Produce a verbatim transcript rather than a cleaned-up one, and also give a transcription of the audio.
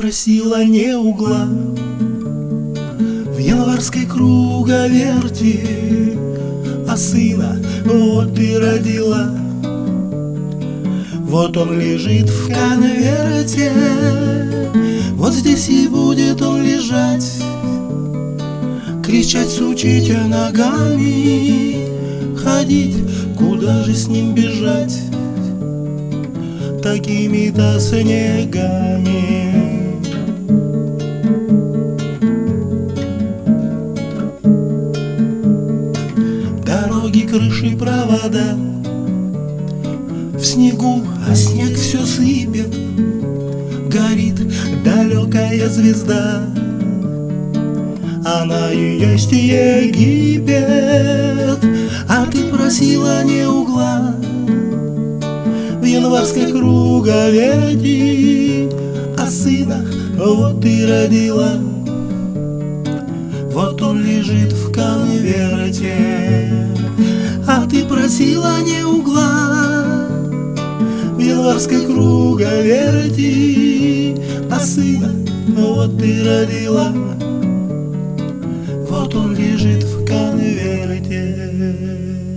просила не угла в январской круговерти, а сына вот ты родила. Вот он лежит в конверте, вот здесь и будет он лежать, кричать, сучить ногами, ходить, куда же с ним бежать такими-то снегами. Дороги, крыши, провода в снегу, а снег все сыпет. Горит далекая звезда, она и есть Египет. А ты просила не угла в январской круговерти, а сына вот ты родила. Вот он лежит в конверте. А ты просила не угла в январской круговерти, а сына вот ты родила. Вот он лежит в конверте.